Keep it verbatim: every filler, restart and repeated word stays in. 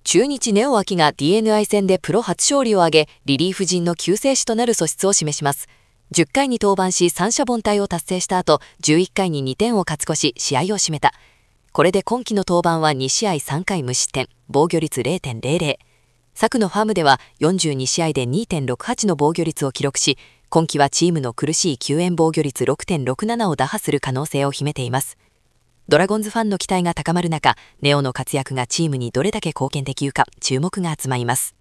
中日根尾明が ディーエヌアイ 戦でプロ初勝利を挙げ、リリーフ陣の救世主となる素質を示します。じゅっかいに登板し三者凡退を達成した後、じゅういっかいににてんを勝ち越し、試合を締めた。これで今季の登板はにしあいさんかい無失点、防御率 れいてんぜろぜろ。昨のファームではよんじゅうにしあいで にてんろくはち の防御率を記録し、今季はチームの苦しい救援防御率 ろくてんろくなな を打破する可能性を秘めています。ドラゴンズファンの期待が高まる中、根尾の活躍がチームにどれだけ貢献できるか注目が集まります。